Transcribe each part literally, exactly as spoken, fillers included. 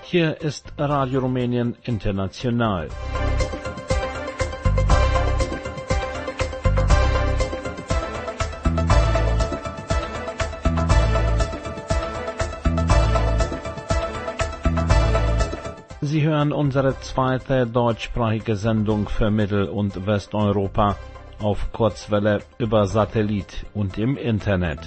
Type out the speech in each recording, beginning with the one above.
Hier ist Radio Rumänien International. Sie hören unsere zweite deutschsprachige Sendung für Mittel- und Westeuropa auf Kurzwelle über Satellit und im Internet.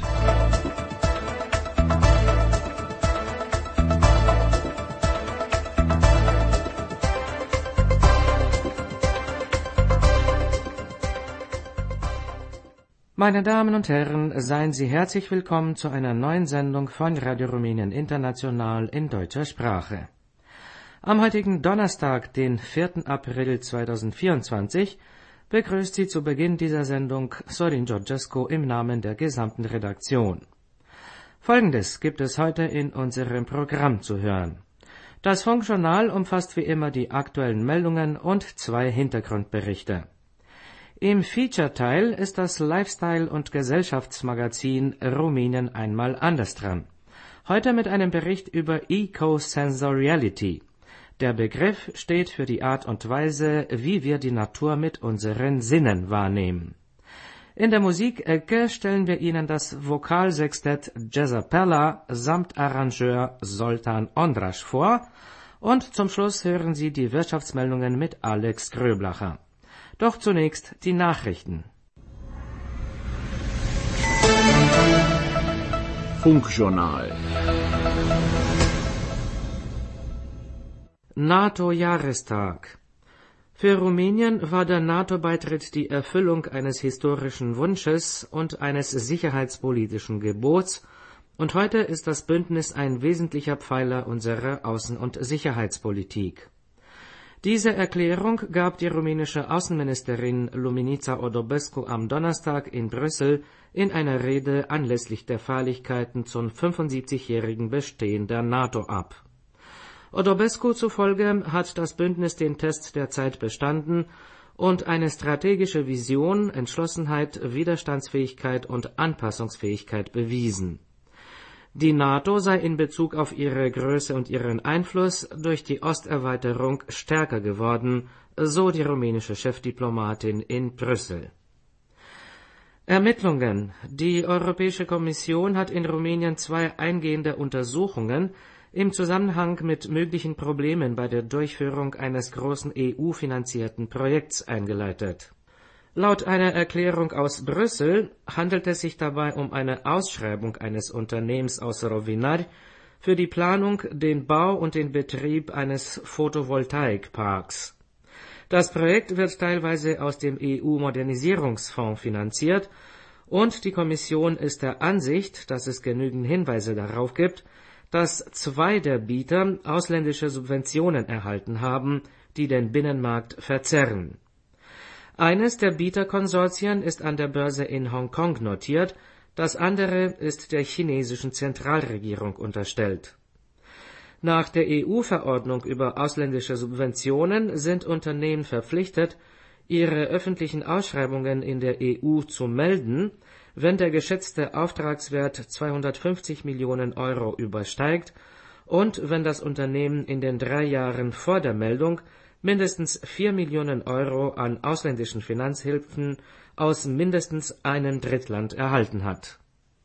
Meine Damen und Herren, seien Sie herzlich willkommen zu einer neuen Sendung von Radio Rumänien International in deutscher Sprache. Am heutigen Donnerstag, den vierten April zweitausendvierundzwanzig, begrüßt Sie zu Beginn dieser Sendung Sorin Georgescu im Namen der gesamten Redaktion. Folgendes gibt es heute in unserem Programm zu hören. Das Funkjournal umfasst wie immer die aktuellen Meldungen und zwei Hintergrundberichte. Im Feature-Teil ist das Lifestyle- und Gesellschaftsmagazin Rumänien einmal anders dran. Heute mit einem Bericht über Ecosensoriality. Der Begriff steht für die Art und Weise, wie wir die Natur mit unseren Sinnen wahrnehmen. In der Musikecke stellen wir Ihnen das Vokalsextett Jazzapella samt Arrangeur Zoltan Ondrasch vor und zum Schluss hören Sie die Wirtschaftsmeldungen mit Alex Gröblacher. Doch zunächst die Nachrichten. Funkjournal. NATO-Jahrestag. Für Rumänien war der NATO-Beitritt die Erfüllung eines historischen Wunsches und eines sicherheitspolitischen Gebots, und heute ist das Bündnis ein wesentlicher Pfeiler unserer Außen- und Sicherheitspolitik. Diese Erklärung gab die rumänische Außenministerin Luminița Odobescu am Donnerstag in Brüssel in einer Rede anlässlich der Feierlichkeiten zum fünfundsiebzigjährigen Bestehen der NATO ab. Odobescu zufolge hat das Bündnis den Test der Zeit bestanden und eine strategische Vision, Entschlossenheit, Widerstandsfähigkeit und Anpassungsfähigkeit bewiesen. Die NATO sei in Bezug auf ihre Größe und ihren Einfluss durch die Osterweiterung stärker geworden, so die rumänische Chefdiplomatin in Brüssel. Ermittlungen. Die Europäische Kommission hat in Rumänien zwei eingehende Untersuchungen im Zusammenhang mit möglichen Problemen bei der Durchführung eines großen E U-finanzierten Projekts eingeleitet. Laut einer Erklärung aus Brüssel handelt es sich dabei um eine Ausschreibung eines Unternehmens aus Rovinari für die Planung, den Bau und den Betrieb eines Photovoltaikparks. Das Projekt wird teilweise aus dem E U-Modernisierungsfonds finanziert und die Kommission ist der Ansicht, dass es genügend Hinweise darauf gibt, dass zwei der Bieter ausländische Subventionen erhalten haben, die den Binnenmarkt verzerren. Eines der Bieterkonsortien ist an der Börse in Hongkong notiert, das andere ist der chinesischen Zentralregierung unterstellt. Nach der E U-Verordnung über ausländische Subventionen sind Unternehmen verpflichtet, ihre öffentlichen Ausschreibungen in der E U zu melden, wenn der geschätzte Auftragswert zweihundertfünfzig Millionen Euro übersteigt und wenn das Unternehmen in den drei Jahren vor der Meldung mindestens vier Millionen Euro an ausländischen Finanzhilfen aus mindestens einem Drittland erhalten hat.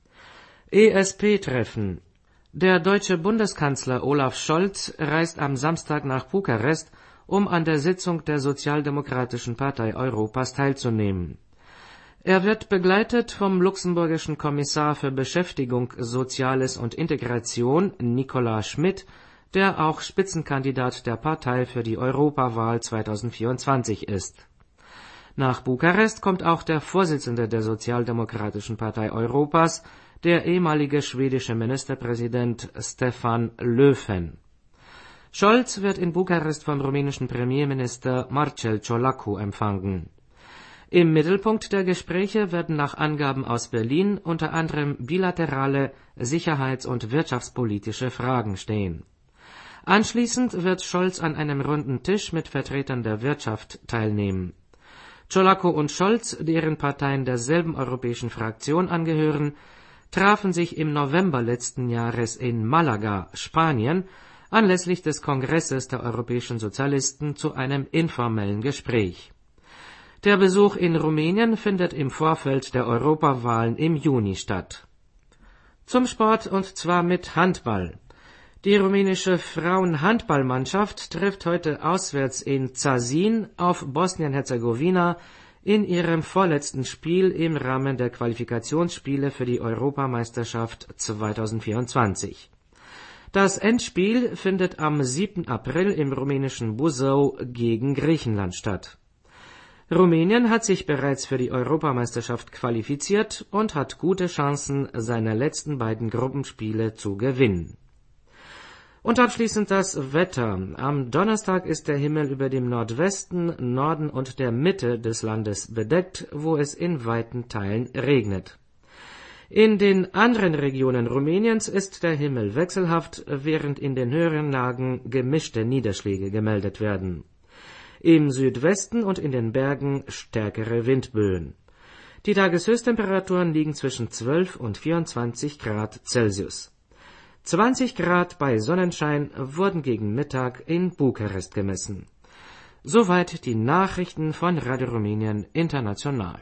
E S P-Treffen. Der deutsche Bundeskanzler Olaf Scholz reist am Samstag nach Bukarest, um an der Sitzung der Sozialdemokratischen Partei Europas teilzunehmen. Er wird begleitet vom luxemburgischen Kommissar für Beschäftigung, Soziales und Integration, Nicolas Schmit, der auch Spitzenkandidat der Partei für die Europawahl zweitausendvierundzwanzig ist. Nach Bukarest kommt auch der Vorsitzende der Sozialdemokratischen Partei Europas, der ehemalige schwedische Ministerpräsident Stefan Löfven. Scholz wird in Bukarest vom rumänischen Premierminister Marcel Ciolacu empfangen. Im Mittelpunkt der Gespräche werden nach Angaben aus Berlin unter anderem bilaterale, sicherheits- und wirtschaftspolitische Fragen stehen. Anschließend wird Scholz an einem runden Tisch mit Vertretern der Wirtschaft teilnehmen. Ciolacu und Scholz, deren Parteien derselben europäischen Fraktion angehören, trafen sich im November letzten Jahres in Malaga, Spanien, anlässlich des Kongresses der Europäischen Sozialisten zu einem informellen Gespräch. Der Besuch in Rumänien findet im Vorfeld der Europawahlen im Juni statt. Zum Sport, und zwar mit Handball. Die rumänische Frauenhandballmannschaft trifft heute auswärts in Zazin auf Bosnien-Herzegowina in ihrem vorletzten Spiel im Rahmen der Qualifikationsspiele für die Europameisterschaft zweitausendvierundzwanzig. Das Endspiel findet am siebten April im rumänischen Buzău gegen Griechenland statt. Rumänien hat sich bereits für die Europameisterschaft qualifiziert und hat gute Chancen, seine letzten beiden Gruppenspiele zu gewinnen. Und abschließend das Wetter. Am Donnerstag ist der Himmel über dem Nordwesten, Norden und der Mitte des Landes bedeckt, wo es in weiten Teilen regnet. In den anderen Regionen Rumäniens ist der Himmel wechselhaft, während in den höheren Lagen gemischte Niederschläge gemeldet werden. Im Südwesten und in den Bergen stärkere Windböen. Die Tageshöchsttemperaturen liegen zwischen zwölf und vierundzwanzig Grad Celsius. zwanzig Grad bei Sonnenschein wurden gegen Mittag in Bukarest gemessen. Soweit die Nachrichten von Radio Rumänien International.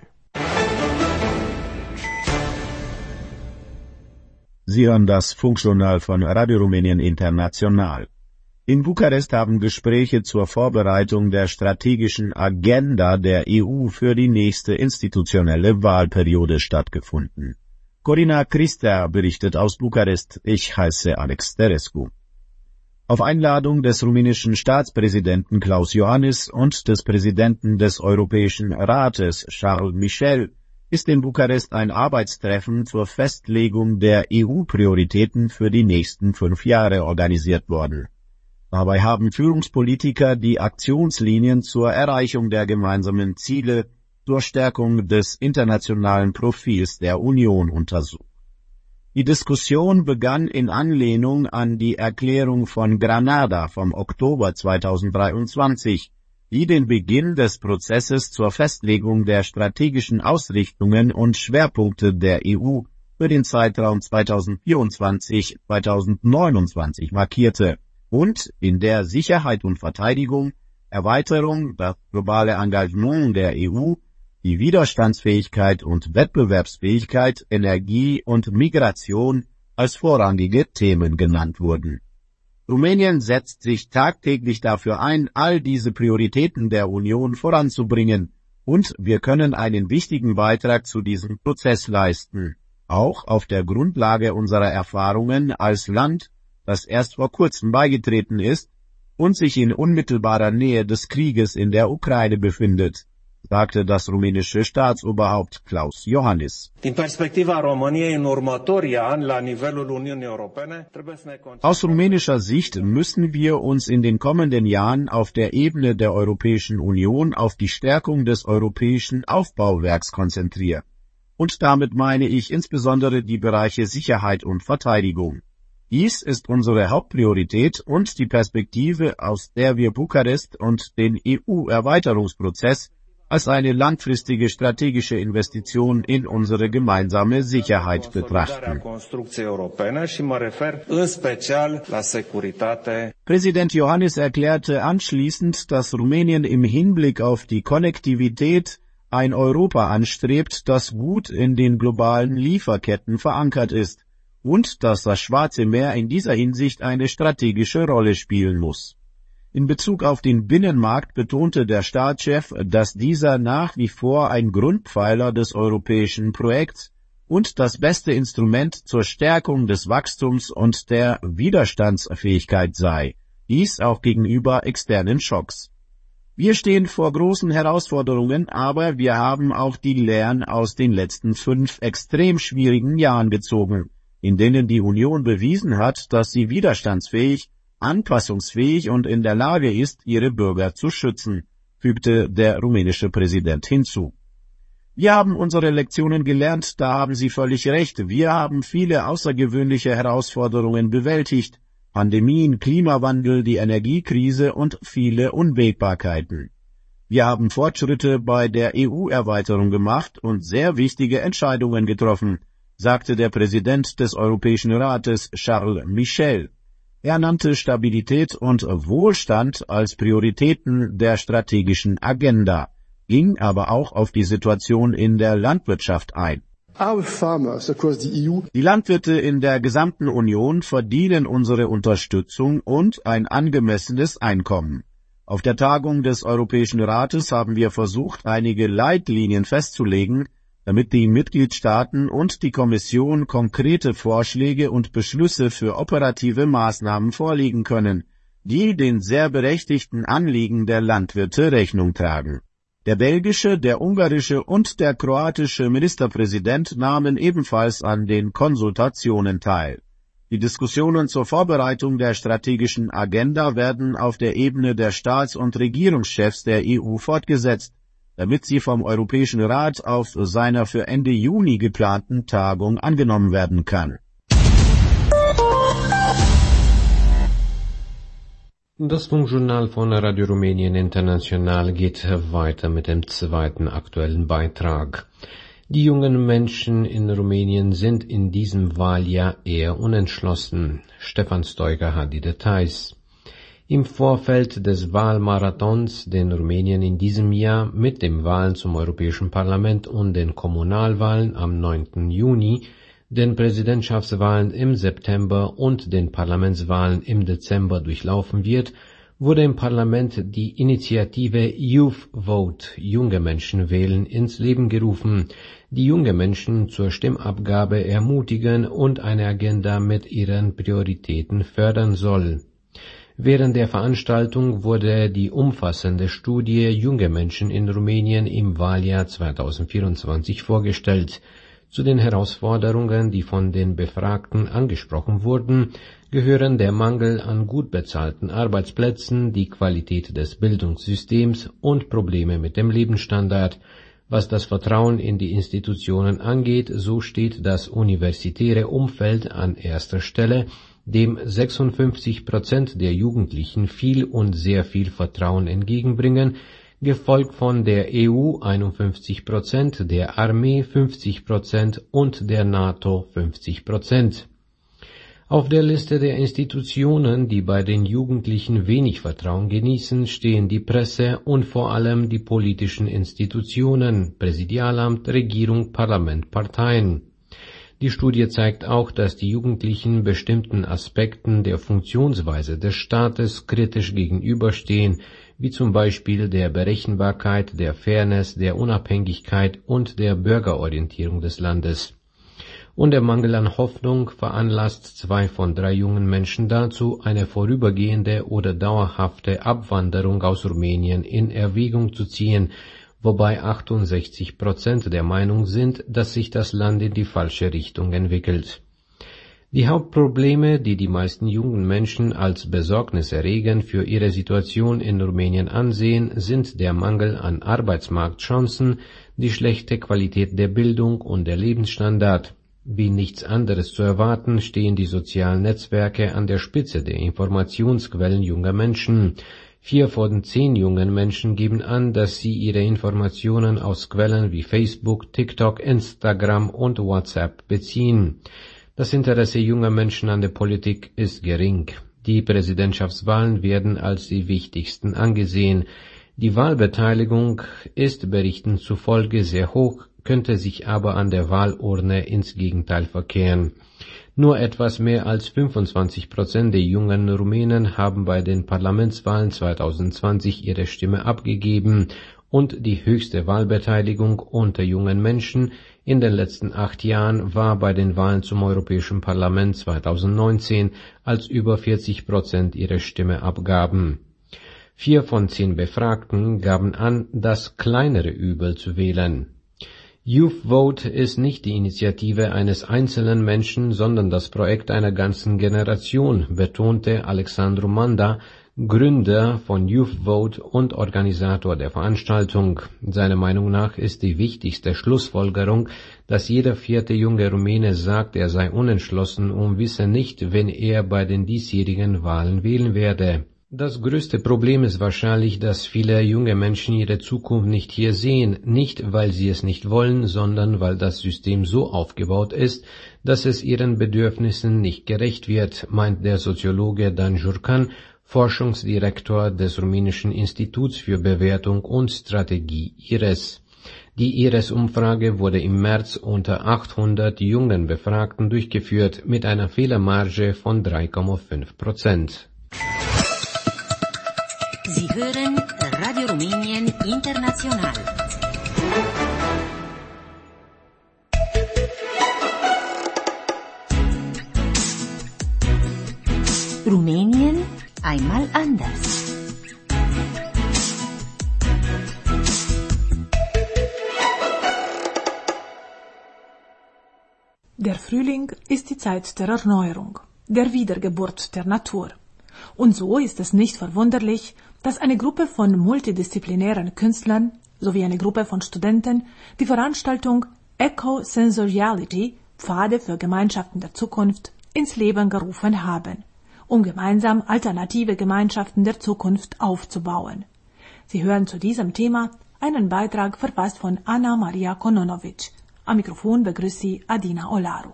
Sie hören das Funkjournal von Radio Rumänien International. In Bukarest haben Gespräche zur Vorbereitung der strategischen Agenda der E U für die nächste institutionelle Wahlperiode stattgefunden. Corina Christea berichtet aus Bukarest. Ich heiße Alex Terescu. Auf Einladung des rumänischen Staatspräsidenten Klaus Iohannis und des Präsidenten des Europäischen Rates Charles Michel ist in Bukarest ein Arbeitstreffen zur Festlegung der E U-Prioritäten für die nächsten fünf Jahre organisiert worden. Dabei haben Führungspolitiker die Aktionslinien zur Erreichung der gemeinsamen Ziele zur Stärkung des internationalen Profils der Union untersucht. Die Diskussion begann in Anlehnung an die Erklärung von Granada vom Oktober zweitausenddreiundzwanzig, die den Beginn des Prozesses zur Festlegung der strategischen Ausrichtungen und Schwerpunkte der E U für den Zeitraum zweitausendvierundzwanzig bis zweitausendneunundzwanzig markierte und in der Sicherheit und Verteidigung, Erweiterung, das globale Engagement der E U, die Widerstandsfähigkeit und Wettbewerbsfähigkeit, Energie und Migration als vorrangige Themen genannt wurden. Rumänien setzt sich tagtäglich dafür ein, all diese Prioritäten der Union voranzubringen, und wir können einen wichtigen Beitrag zu diesem Prozess leisten, auch auf der Grundlage unserer Erfahrungen als Land, das erst vor kurzem beigetreten ist und sich in unmittelbarer Nähe des Krieges in der Ukraine befindet, sagte das rumänische Staatsoberhaupt Klaus Iohannis. Aus rumänischer Sicht müssen wir uns in den kommenden Jahren auf der Ebene der Europäischen Union auf die Stärkung des europäischen Aufbauwerks konzentrieren. Und damit meine ich insbesondere die Bereiche Sicherheit und Verteidigung. Dies ist unsere Hauptpriorität und die Perspektive, aus der wir Bukarest und den E U-Erweiterungsprozess als eine langfristige strategische Investition in unsere gemeinsame Sicherheit betrachten. Präsident Iohannis erklärte anschließend, dass Rumänien im Hinblick auf die Konnektivität ein Europa anstrebt, das gut in den globalen Lieferketten verankert ist und dass das Schwarze Meer in dieser Hinsicht eine strategische Rolle spielen muss. In Bezug auf den Binnenmarkt betonte der Staatschef, dass dieser nach wie vor ein Grundpfeiler des europäischen Projekts und das beste Instrument zur Stärkung des Wachstums und der Widerstandsfähigkeit sei, dies auch gegenüber externen Schocks. Wir stehen vor großen Herausforderungen, aber wir haben auch die Lehren aus den letzten fünf extrem schwierigen Jahren gezogen, in denen die Union bewiesen hat, dass sie widerstandsfähig, anpassungsfähig und in der Lage ist, ihre Bürger zu schützen, fügte der rumänische Präsident hinzu. Wir haben unsere Lektionen gelernt, da haben Sie völlig recht. Wir haben viele außergewöhnliche Herausforderungen bewältigt, Pandemien, Klimawandel, die Energiekrise und viele Unwägbarkeiten. Wir haben Fortschritte bei der E U-Erweiterung gemacht und sehr wichtige Entscheidungen getroffen, sagte der Präsident des Europäischen Rates Charles Michel. Er nannte Stabilität und Wohlstand als Prioritäten der strategischen Agenda, ging aber auch auf die Situation in der Landwirtschaft ein. Die Landwirte in der gesamten Union verdienen unsere Unterstützung und ein angemessenes Einkommen. Auf der Tagung des Europäischen Rates haben wir versucht, einige Leitlinien festzulegen, damit die Mitgliedstaaten und die Kommission konkrete Vorschläge und Beschlüsse für operative Maßnahmen vorlegen können, die den sehr berechtigten Anliegen der Landwirte Rechnung tragen. Der belgische, der ungarische und der kroatische Ministerpräsident nahmen ebenfalls an den Konsultationen teil. Die Diskussionen zur Vorbereitung der strategischen Agenda werden auf der Ebene der Staats- und Regierungschefs der E U fortgesetzt, damit sie vom Europäischen Rat auf seiner für Ende Juni geplanten Tagung angenommen werden kann. Das Funkjournal von Radio Rumänien International geht weiter mit dem zweiten aktuellen Beitrag. Die jungen Menschen in Rumänien sind in diesem Wahljahr eher unentschlossen. Stefan Stoica hat die Details. Im Vorfeld des Wahlmarathons, den Rumänien in diesem Jahr mit den Wahlen zum Europäischen Parlament und den Kommunalwahlen am neunten Juni, den Präsidentschaftswahlen im September und den Parlamentswahlen im Dezember durchlaufen wird, wurde im Parlament die Initiative Youth Vote, junge Menschen wählen, ins Leben gerufen, die junge Menschen zur Stimmabgabe ermutigen und eine Agenda mit ihren Prioritäten fördern soll. Während der Veranstaltung wurde die umfassende Studie Junge Menschen in Rumänien im Wahljahr zweitausendvierundzwanzig vorgestellt. Zu den Herausforderungen, die von den Befragten angesprochen wurden, gehören der Mangel an gut bezahlten Arbeitsplätzen, die Qualität des Bildungssystems und Probleme mit dem Lebensstandard. Was das Vertrauen in die Institutionen angeht, so steht das universitäre Umfeld an erster Stelle, dem sechsundfünfzig Prozent der Jugendlichen viel und sehr viel Vertrauen entgegenbringen, gefolgt von der E U einundfünfzig Prozent, der Armee fünfzig Prozent und der NATO fünfzig Prozent. Auf der Liste der Institutionen, die bei den Jugendlichen wenig Vertrauen genießen, stehen die Presse und vor allem die politischen Institutionen, Präsidialamt, Regierung, Parlament, Parteien. Die Studie zeigt auch, dass die Jugendlichen bestimmten Aspekten der Funktionsweise des Staates kritisch gegenüberstehen, wie zum Beispiel der Berechenbarkeit, der Fairness, der Unabhängigkeit und der Bürgerorientierung des Landes. Und der Mangel an Hoffnung veranlasst zwei von drei jungen Menschen dazu, eine vorübergehende oder dauerhafte Abwanderung aus Rumänien in Erwägung zu ziehen, wobei achtundsechzig Prozent der Meinung sind, dass sich das Land in die falsche Richtung entwickelt. Die Hauptprobleme, die die meisten jungen Menschen als besorgniserregend für ihre Situation in Rumänien ansehen, sind der Mangel an Arbeitsmarktchancen, die schlechte Qualität der Bildung und der Lebensstandard. Wie nichts anderes zu erwarten, stehen die sozialen Netzwerke an der Spitze der Informationsquellen junger Menschen. Vier von zehn jungen Menschen geben an, dass sie ihre Informationen aus Quellen wie Facebook, TikTok, Instagram und WhatsApp beziehen. Das Interesse junger Menschen an der Politik ist gering. Die Präsidentschaftswahlen werden als die wichtigsten angesehen. Die Wahlbeteiligung ist Berichten zufolge sehr hoch, könnte sich aber an der Wahlurne ins Gegenteil verkehren. Nur etwas mehr als fünfundzwanzig Prozent der jungen Rumänen haben bei den Parlamentswahlen zweitausendzwanzig ihre Stimme abgegeben und die höchste Wahlbeteiligung unter jungen Menschen in den letzten acht Jahren war bei den Wahlen zum Europäischen Parlament zweitausendneunzehn, als über vierzig Prozent ihre Stimme abgaben. Vier von zehn Befragten gaben an, das kleinere Übel zu wählen. Youth Vote ist nicht die Initiative eines einzelnen Menschen, sondern das Projekt einer ganzen Generation, betonte Alexandru Manda, Gründer von Youth Vote und Organisator der Veranstaltung. Seiner Meinung nach ist die wichtigste Schlussfolgerung, dass jeder vierte junge Rumäne sagt, er sei unentschlossen und wisse nicht, wenn er bei den diesjährigen Wahlen wählen werde. Das größte Problem ist wahrscheinlich, dass viele junge Menschen ihre Zukunft nicht hier sehen, nicht weil sie es nicht wollen, sondern weil das System so aufgebaut ist, dass es ihren Bedürfnissen nicht gerecht wird, meint der Soziologe Dan Jurcan, Forschungsdirektor des Rumänischen Instituts für Bewertung und Strategie I R E S. Die I R E S-Umfrage wurde im März unter achthundert jungen Befragten durchgeführt mit einer Fehlermarge von drei Komma fünf Prozent. Sie hören Radio Rumänien International. Rumänien einmal anders. Der Frühling ist die Zeit der Erneuerung, der Wiedergeburt der Natur. Und so ist es nicht verwunderlich, dass eine Gruppe von multidisziplinären Künstlern sowie eine Gruppe von Studenten die Veranstaltung Eco-Sensoriality, Pfade für Gemeinschaften der Zukunft, ins Leben gerufen haben, um gemeinsam alternative Gemeinschaften der Zukunft aufzubauen. Sie hören zu diesem Thema einen Beitrag verfasst von Anna Maria Kononovic. Am Mikrofon begrüßt sie Adina Olaru.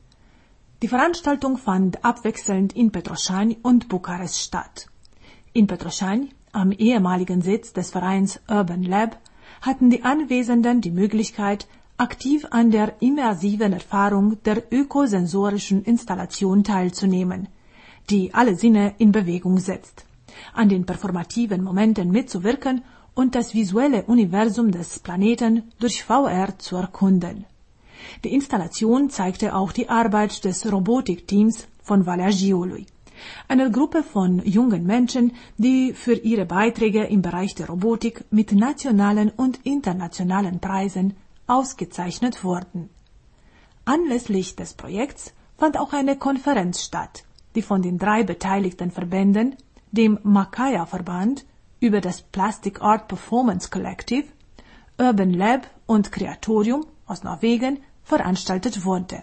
Die Veranstaltung fand abwechselnd in Petroșani und Bukarest statt. In Petroșani, am ehemaligen Sitz des Vereins Urban Lab, hatten die Anwesenden die Möglichkeit, aktiv an der immersiven Erfahrung der ökosensorischen Installation teilzunehmen, die alle Sinne in Bewegung setzt, an den performativen Momenten mitzuwirken und das visuelle Universum des Planeten durch V R zu erkunden. Die Installation zeigte auch die Arbeit des Robotikteams von Valegiului, einer Gruppe von jungen Menschen, die für ihre Beiträge im Bereich der Robotik mit nationalen und internationalen Preisen ausgezeichnet wurden. Anlässlich des Projekts fand auch eine Konferenz statt, die von den drei beteiligten Verbänden, dem Makaya-Verband, über das Plastic Art Performance Collective, Urban Lab und Kreatorium aus Norwegen veranstaltet wurde.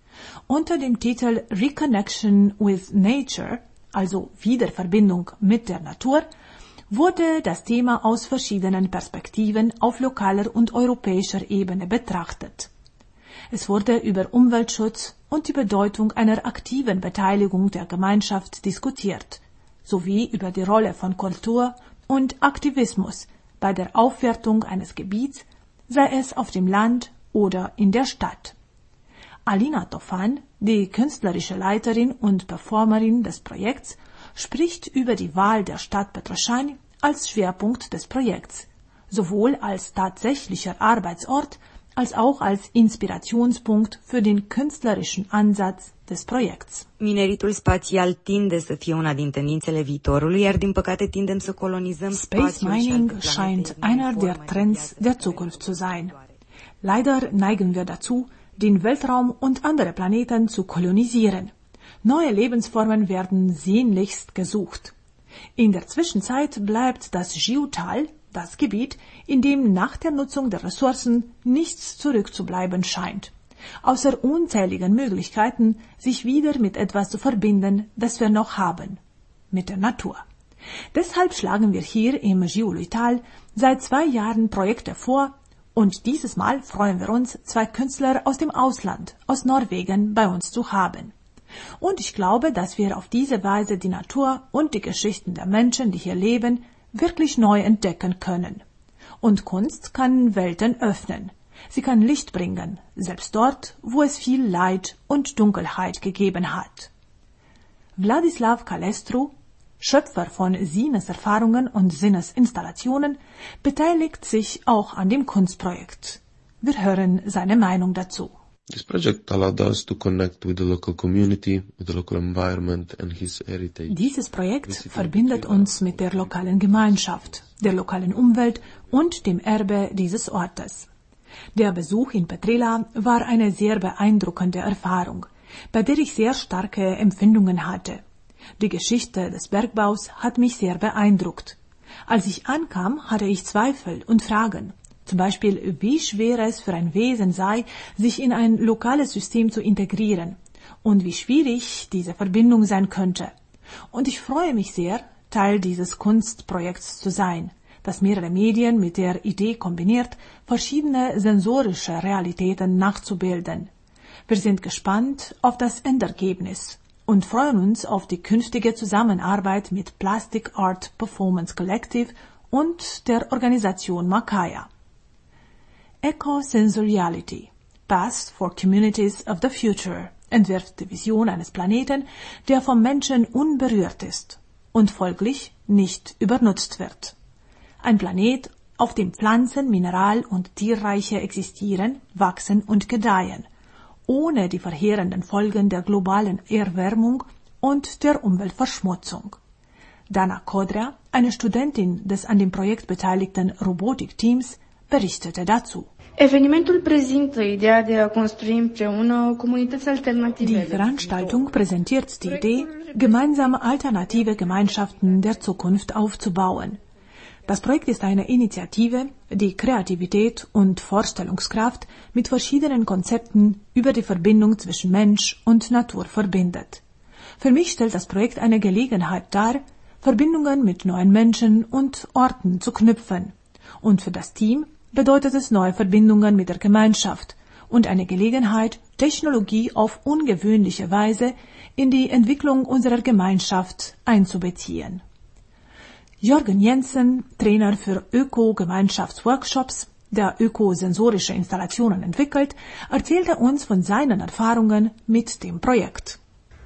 Unter dem Titel Reconnection with Nature, also Wiederverbindung mit der Natur, wurde das Thema aus verschiedenen Perspektiven auf lokaler und europäischer Ebene betrachtet. Es wurde über Umweltschutz und die Bedeutung einer aktiven Beteiligung der Gemeinschaft diskutiert, sowie über die Rolle von Kultur und Aktivismus bei der Aufwertung eines Gebiets, sei es auf dem Land oder in der Stadt. Alina Tofan, die künstlerische Leiterin und Performerin des Projekts, spricht über die Wahl der Stadt Petroșani als Schwerpunkt des Projekts, sowohl als tatsächlicher Arbeitsort als auch als Inspirationspunkt für den künstlerischen Ansatz des Projekts. Mineritul spațial tinde să fie una din tendințele viitorului, iar din păcate tindem să colonizăm Space mining scheint einer der Trends der Zukunft zu sein. Leider neigen wir dazu, den Weltraum und andere Planeten zu kolonisieren. Neue Lebensformen werden sehnlichst gesucht. In der Zwischenzeit bleibt das Jiu-Tal, das Gebiet, in dem nach der Nutzung der Ressourcen nichts zurückzubleiben scheint, außer unzähligen Möglichkeiten, sich wieder mit etwas zu verbinden, das wir noch haben, mit der Natur. Deshalb schlagen wir hier im Jiului-Tal seit zwei Jahren Projekte vor, und dieses Mal freuen wir uns, zwei Künstler aus dem Ausland, aus Norwegen, bei uns zu haben. Und ich glaube, dass wir auf diese Weise die Natur und die Geschichten der Menschen, die hier leben, wirklich neu entdecken können. Und Kunst kann Welten öffnen. Sie kann Licht bringen, selbst dort, wo es viel Leid und Dunkelheit gegeben hat. Vladislav Kalestru, Schöpfer von Sinneserfahrungen und Sinnesinstallationen, beteiligt sich auch an dem Kunstprojekt. Wir hören seine Meinung dazu. This project allowed us to connect with the local community, with the local environment and his heritage. Dieses Projekt verbindet uns mit der lokalen Gemeinschaft, der lokalen Umwelt und dem Erbe dieses Ortes. Der Besuch in Petrela war eine sehr beeindruckende Erfahrung, bei der ich sehr starke Empfindungen hatte. Die Geschichte des Bergbaus hat mich sehr beeindruckt. Als ich ankam, hatte ich Zweifel und Fragen. Zum Beispiel, wie schwer es für ein Wesen sei, sich in ein lokales System zu integrieren und wie schwierig diese Verbindung sein könnte. Und ich freue mich sehr, Teil dieses Kunstprojekts zu sein, das mehrere Medien mit der Idee kombiniert, verschiedene sensorische Realitäten nachzubilden. Wir sind gespannt auf das Endergebnis und freuen uns auf die künftige Zusammenarbeit mit Plastic Art Performance Collective und der Organisation Makaya. Ecosensoriality, Path for Communities of the Future, entwirft die Vision eines Planeten, der vom Menschen unberührt ist und folglich nicht übernutzt wird. Ein Planet, auf dem Pflanzen, Mineral- und Tierreiche existieren, wachsen und gedeihen, ohne die verheerenden Folgen der globalen Erwärmung und der Umweltverschmutzung. Dana Kodra, eine Studentin des an dem Projekt beteiligten Robotikteams, berichtete dazu. Evenimentul prezintă ideea de a construi împreună comunități alternative. Die Veranstaltung präsentiert die Idee, gemeinsam alternative Gemeinschaften der Zukunft aufzubauen. Das Projekt ist eine Initiative, die Kreativität und Vorstellungskraft mit verschiedenen Konzepten über die Verbindung zwischen Mensch und Natur verbindet. Für mich stellt das Projekt eine Gelegenheit dar, Verbindungen mit neuen Menschen und Orten zu knüpfen. Und für das Team bedeutet es neue Verbindungen mit der Gemeinschaft und eine Gelegenheit, Technologie auf ungewöhnliche Weise in die Entwicklung unserer Gemeinschaft einzubeziehen. Jürgen Jensen, Trainer für Öko-Gemeinschaftsworkshops, der ökosensorische Installationen entwickelt, erzählte uns von seinen Erfahrungen mit dem Projekt.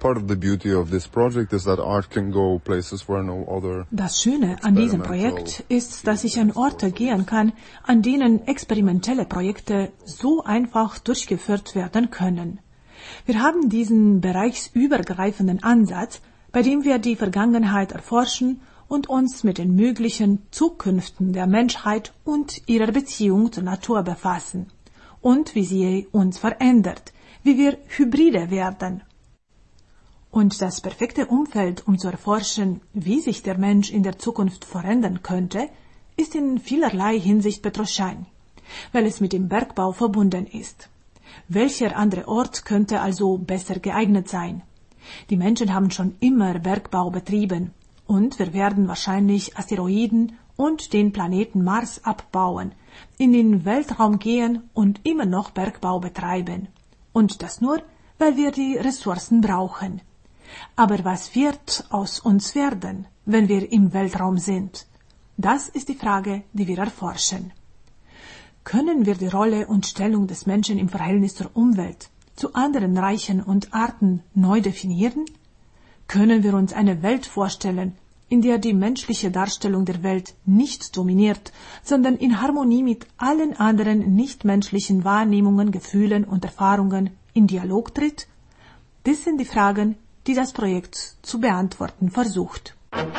Das Schöne an diesem Projekt ist, dass ich an Orte gehen kann, an denen experimentelle Projekte so einfach durchgeführt werden können. Wir haben diesen bereichsübergreifenden Ansatz, bei dem wir die Vergangenheit erforschen und uns mit den möglichen Zukünften der Menschheit und ihrer Beziehung zur Natur befassen und wie sie uns verändert, wie wir Hybride werden. Und das perfekte Umfeld, um zu erforschen, wie sich der Mensch in der Zukunft verändern könnte, ist in vielerlei Hinsicht Petroschein, weil es mit dem Bergbau verbunden ist. Welcher andere Ort könnte also besser geeignet sein? Die Menschen haben schon immer Bergbau betrieben. Und wir werden wahrscheinlich Asteroiden und den Planeten Mars abbauen, in den Weltraum gehen und immer noch Bergbau betreiben. Und das nur, weil wir die Ressourcen brauchen. Aber was wird aus uns werden, wenn wir im Weltraum sind? Das ist die Frage, die wir erforschen. Können wir die Rolle und Stellung des Menschen im Verhältnis zur Umwelt, zu anderen Reichen und Arten neu definieren? Können wir uns eine Welt vorstellen, in der die menschliche Darstellung der Welt nicht dominiert, sondern in Harmonie mit allen anderen nichtmenschlichen Wahrnehmungen, Gefühlen und Erfahrungen in Dialog tritt? Das sind die Fragen, die das Projekt zu beantworten versucht.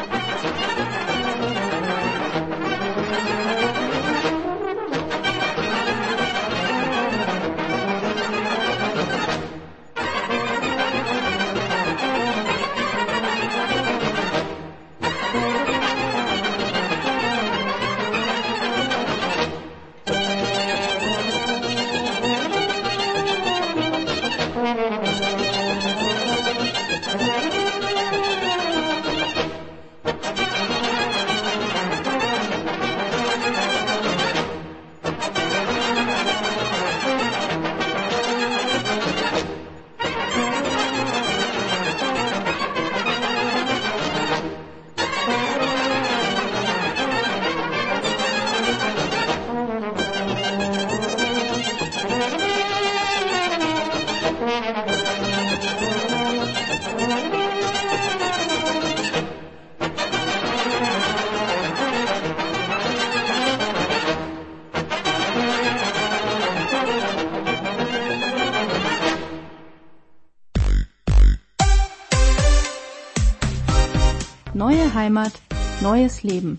Neue Heimat, neues Leben.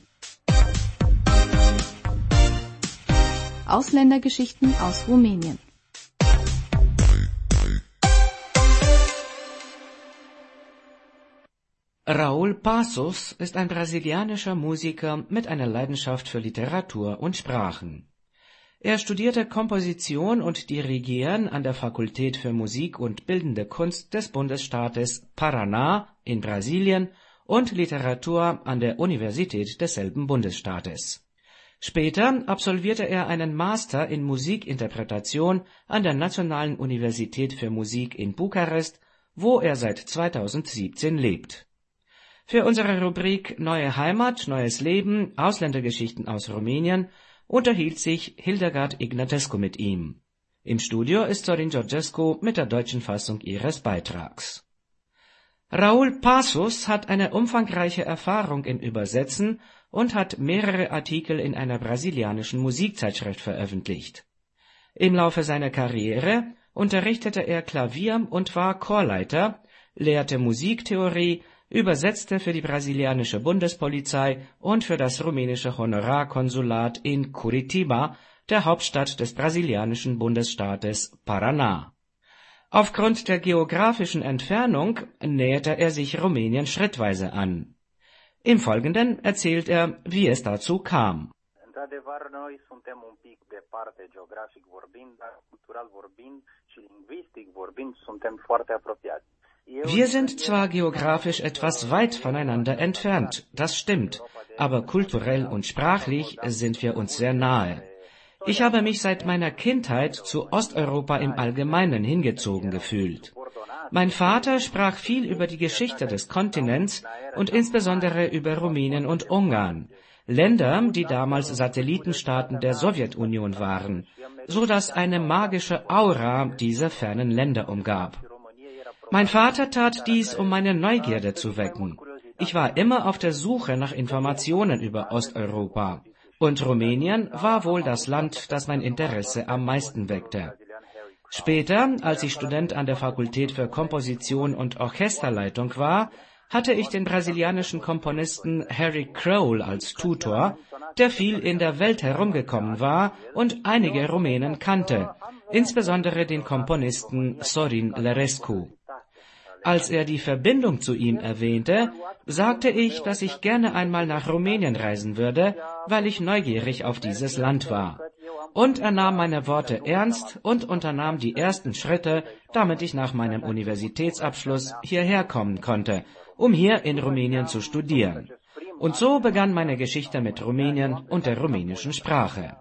Ausländergeschichten aus Rumänien. Raúl Passos ist ein brasilianischer Musiker mit einer Leidenschaft für Literatur und Sprachen. Er studierte Komposition und Dirigieren an der Fakultät für Musik und Bildende Kunst des Bundesstaates Paraná in Brasilien und Literatur an der Universität desselben Bundesstaates. Später absolvierte er einen Master in Musikinterpretation an der Nationalen Universität für Musik in Bukarest, wo er seit zweitausendsiebzehn lebt. Für unsere Rubrik Neue Heimat, Neues Leben, Ausländergeschichten aus Rumänien unterhielt sich Hildegard Ignatescu mit ihm. Im Studio ist Sorin Georgescu mit der deutschen Fassung ihres Beitrags. Raul Passos hat eine umfangreiche Erfahrung in Übersetzen und hat mehrere Artikel in einer brasilianischen Musikzeitschrift veröffentlicht. Im Laufe seiner Karriere unterrichtete er Klavier und war Chorleiter, lehrte Musiktheorie, übersetzte für die brasilianische Bundespolizei und für das rumänische Honorarkonsulat in Curitiba, der Hauptstadt des brasilianischen Bundesstaates Paraná. Aufgrund der geografischen Entfernung näherte er sich Rumänien schrittweise an. Im Folgenden erzählt er, wie es dazu kam. Într-adevăr, noi suntem un pic departe geografic vorbind, dar cultural vorbind și lingvistic vorbind suntem foarte apropiați. Wir sind zwar geografisch etwas weit voneinander entfernt, das stimmt, aber kulturell und sprachlich sind wir uns sehr nahe. Ich habe mich seit meiner Kindheit zu Osteuropa im Allgemeinen hingezogen gefühlt. Mein Vater sprach viel über die Geschichte des Kontinents und insbesondere über Rumänien und Ungarn, Länder, die damals Satellitenstaaten der Sowjetunion waren, so dass eine magische Aura diese fernen Länder umgab. Mein Vater tat dies, um meine Neugierde zu wecken. Ich war immer auf der Suche nach Informationen über Osteuropa. Und Rumänien war wohl das Land, das mein Interesse am meisten weckte. Später, als ich Student an der Fakultät für Komposition und Orchesterleitung war, hatte ich den brasilianischen Komponisten Harry Crowell als Tutor, der viel in der Welt herumgekommen war und einige Rumänen kannte, insbesondere den Komponisten Sorin Lerescu. Als er die Verbindung zu ihm erwähnte, sagte ich, dass ich gerne einmal nach Rumänien reisen würde, weil ich neugierig auf dieses Land war. Und er nahm meine Worte ernst und unternahm die ersten Schritte, damit ich nach meinem Universitätsabschluss hierher kommen konnte, um hier in Rumänien zu studieren. Und so begann meine Geschichte mit Rumänien und der rumänischen Sprache.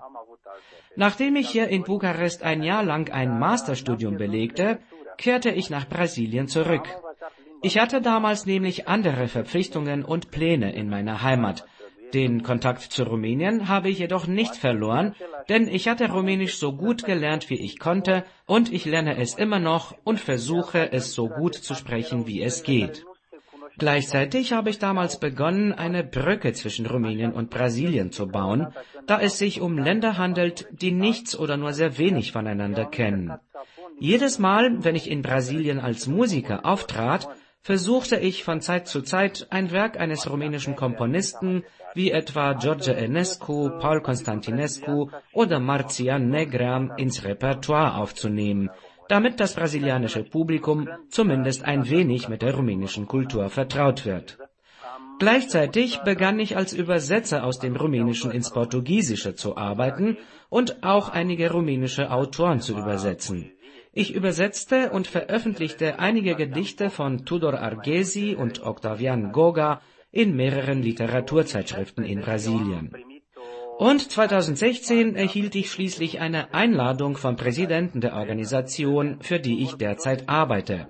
Nachdem ich hier in Bukarest ein Jahr lang ein Masterstudium belegte, kehrte ich nach Brasilien zurück. Ich hatte damals nämlich andere Verpflichtungen und Pläne in meiner Heimat. Den Kontakt zu Rumänien habe ich jedoch nicht verloren, denn ich hatte Rumänisch so gut gelernt, wie ich konnte, und ich lerne es immer noch und versuche, es so gut zu sprechen, wie es geht. Gleichzeitig habe ich damals begonnen, eine Brücke zwischen Rumänien und Brasilien zu bauen, da es sich um Länder handelt, die nichts oder nur sehr wenig voneinander kennen. Jedes Mal, wenn ich in Brasilien als Musiker auftrat, versuchte ich von Zeit zu Zeit ein Werk eines rumänischen Komponisten, wie etwa George Enescu, Paul Constantinescu oder Marcian Negra, ins Repertoire aufzunehmen, damit das brasilianische Publikum zumindest ein wenig mit der rumänischen Kultur vertraut wird. Gleichzeitig begann ich als Übersetzer aus dem Rumänischen ins Portugiesische zu arbeiten und auch einige rumänische Autoren zu übersetzen. Ich übersetzte und veröffentlichte einige Gedichte von Tudor Arghezi und Octavian Goga in mehreren Literaturzeitschriften in Brasilien. Und zweitausendsechzehn erhielt ich schließlich eine Einladung vom Präsidenten der Organisation, für die ich derzeit arbeite.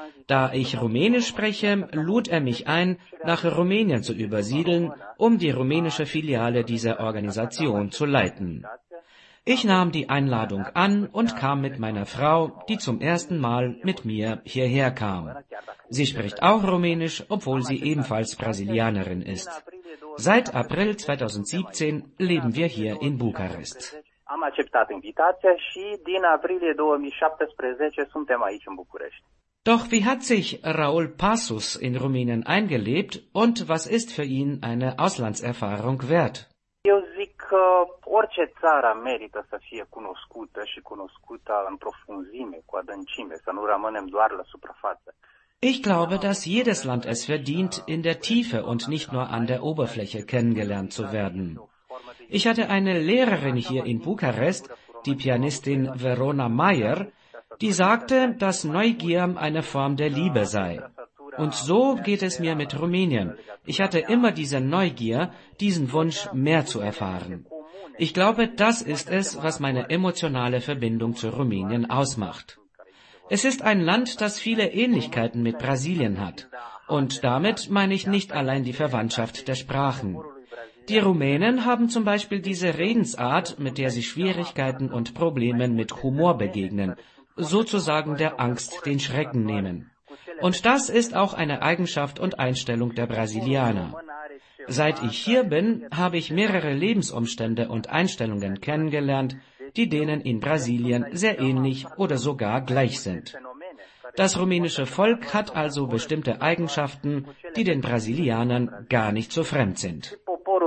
Da ich Rumänisch spreche, lud er mich ein, nach Rumänien zu übersiedeln, um die rumänische Filiale dieser Organisation zu leiten. Ich nahm die Einladung an und kam mit meiner Frau, die zum ersten Mal mit mir hierher kam. Sie spricht auch Rumänisch, obwohl sie ebenfalls Brasilianerin ist. Seit April zweitausendsiebzehn leben wir hier in Bukarest. Am acceptat invitația și din aprilie două mii șaptesprezece suntem aici în București. Doch wie hat sich Raul Passos in Rumänien eingelebt und was ist für ihn eine Auslandserfahrung wert? Eu zic că orice țară merită să fie cunoscută și cunoscută în profunzime, cu adâncime, să nu rămânem doar la suprafață. Ich glaube, dass jedes Land es verdient, in der Tiefe und nicht nur an der Oberfläche kennengelernt zu werden. Ich hatte eine Lehrerin hier in Bukarest, die Pianistin Verona Mayer, die sagte, dass Neugier eine Form der Liebe sei. Und so geht es mir mit Rumänien. Ich hatte immer diese Neugier, diesen Wunsch, mehr zu erfahren. Ich glaube, das ist es, was meine emotionale Verbindung zu Rumänien ausmacht. Es ist ein Land, das viele Ähnlichkeiten mit Brasilien hat. Und damit meine ich nicht allein die Verwandtschaft der Sprachen. Die Rumänen haben zum Beispiel diese Redensart, mit der sie Schwierigkeiten und Problemen mit Humor begegnen, sozusagen der Angst den Schrecken nehmen. Und das ist auch eine Eigenschaft und Einstellung der Brasilianer. Seit ich hier bin, habe ich mehrere Lebensumstände und Einstellungen kennengelernt, die denen in Brasilien sehr ähnlich oder sogar gleich sind. Das rumänische Volk hat also bestimmte Eigenschaften, die den Brasilianern gar nicht so fremd sind.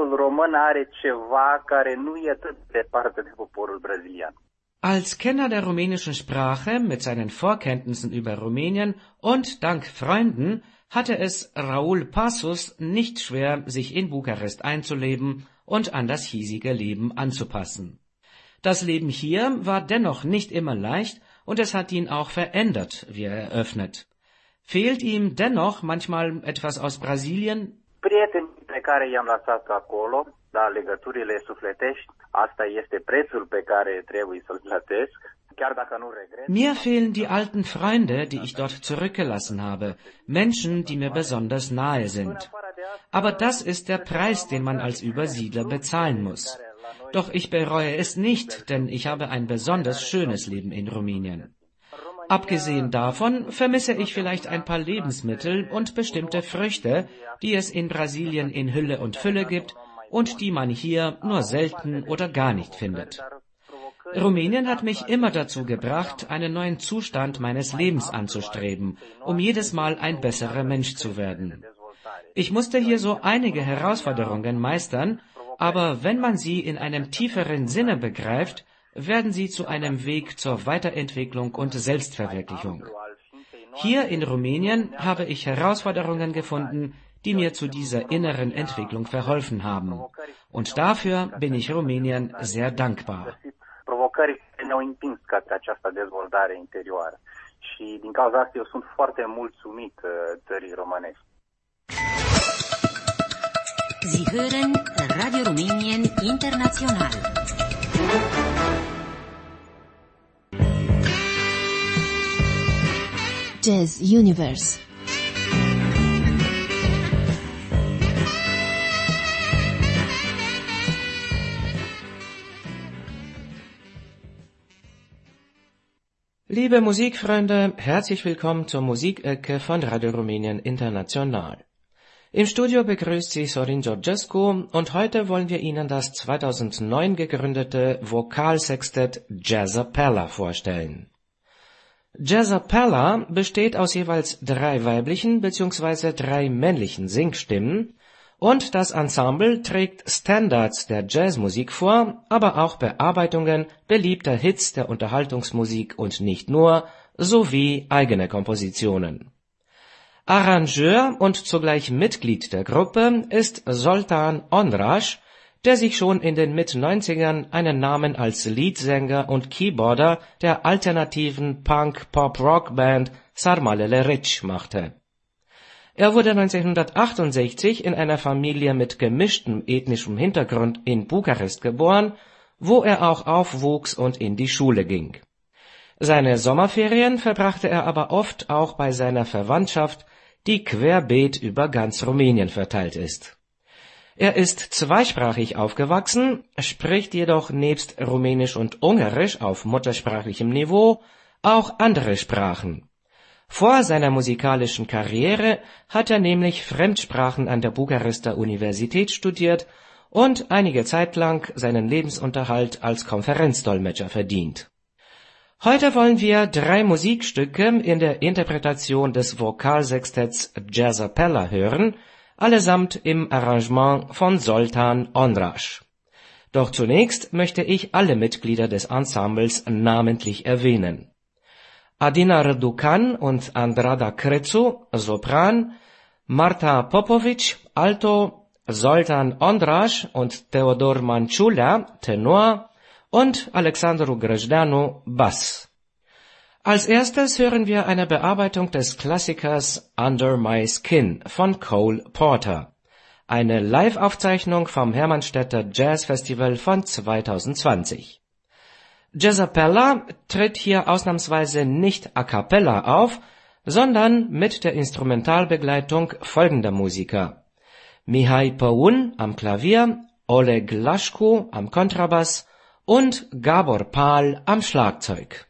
Als Kenner der rumänischen Sprache mit seinen Vorkenntnissen über Rumänien und dank Freunden hatte es Raul Passus nicht schwer, sich in Bukarest einzuleben und an das hiesige Leben anzupassen. Das Leben hier war dennoch nicht immer leicht und es hat ihn auch verändert, wie er eröffnet. Fehlt ihm dennoch manchmal etwas aus Brasilien? Prietenii pe care i-am lăsat acolo, da, legăturile sufletești, asta este prețul pe care trebuie să-l plătesc. Mir fehlen die alten Freunde, die ich dort zurückgelassen habe, Menschen, die mir besonders nahe sind. Aber das ist der Preis, den man als Übersiedler bezahlen muss. Doch ich bereue es nicht, denn ich habe ein besonders schönes Leben in Rumänien. Abgesehen davon vermisse ich vielleicht ein paar Lebensmittel und bestimmte Früchte, die es in Brasilien in Hülle und Fülle gibt und die man hier nur selten oder gar nicht findet. Rumänien hat mich immer dazu gebracht, einen neuen Zustand meines Lebens anzustreben, um jedes Mal ein besserer Mensch zu werden. Ich musste hier so einige Herausforderungen meistern, aber wenn man sie in einem tieferen Sinne begreift, werden sie zu einem Weg zur Weiterentwicklung und Selbstverwirklichung. Hier in Rumänien habe ich Herausforderungen gefunden, die mir zu dieser inneren Entwicklung verholfen haben. Und dafür bin ich Rumänien sehr dankbar. Provocări ne-au împins către această dezvoltare interioară și din cauza asta eu sunt foarte mulțumit țării românești. Sie hören Radio Rumänien International. Jazz Universe. Liebe Musikfreunde, herzlich willkommen zur Musikecke von Radio Rumänien International. Im Studio begrüßt Sie Sorin Georgescu und heute wollen wir Ihnen das zweitausendneun gegründete Vokalsextett Jazzapella vorstellen. Jazzapella besteht aus jeweils drei weiblichen bzw. drei männlichen Singstimmen und das Ensemble trägt Standards der Jazzmusik vor, aber auch Bearbeitungen beliebter Hits der Unterhaltungsmusik und nicht nur, sowie eigene Kompositionen. Arrangeur und zugleich Mitglied der Gruppe ist Zoltan Ondraș, der sich schon in den Mit-neunzigern einen Namen als Leadsänger und Keyboarder der alternativen Punk-Pop-Rock-Band Sarmalele Reci machte. Er wurde neunzehnhundertachtundsechzig in einer Familie mit gemischtem ethnischem Hintergrund in Bukarest geboren, wo er auch aufwuchs und in die Schule ging. Seine Sommerferien verbrachte er aber oft auch bei seiner Verwandtschaft, die querbeet über ganz Rumänien verteilt ist. Er ist zweisprachig aufgewachsen, spricht jedoch nebst Rumänisch und Ungarisch auf muttersprachlichem Niveau auch andere Sprachen. Vor seiner musikalischen Karriere hat er nämlich Fremdsprachen an der Bukarester Universität studiert und einige Zeit lang seinen Lebensunterhalt als Konferenzdolmetscher verdient. Heute wollen wir drei Musikstücke in der Interpretation des Vokalsextetts Jazzapella hören, allesamt im Arrangement von Zoltan Ondraș. Doch zunächst möchte ich alle Mitglieder des Ensembles namentlich erwähnen. Adina Răducan und Andrada Crețu, Sopran, Marta Popovici, Alto, Zoltan Ondraș und Theodor Manciulea, Tenor und Alexandru Grăjdeanu, Bass. Als erstes hören wir eine Bearbeitung des Klassikers Under My Skin von Cole Porter. Eine Live-Aufzeichnung vom Hermannstädter Jazz Festival von zweitausendzwanzig. Jazzapella tritt hier ausnahmsweise nicht a cappella auf, sondern mit der Instrumentalbegleitung folgender Musiker: Mihai Păun am Klavier, Oleg Laschko am Kontrabass und Gabor Pal am Schlagzeug.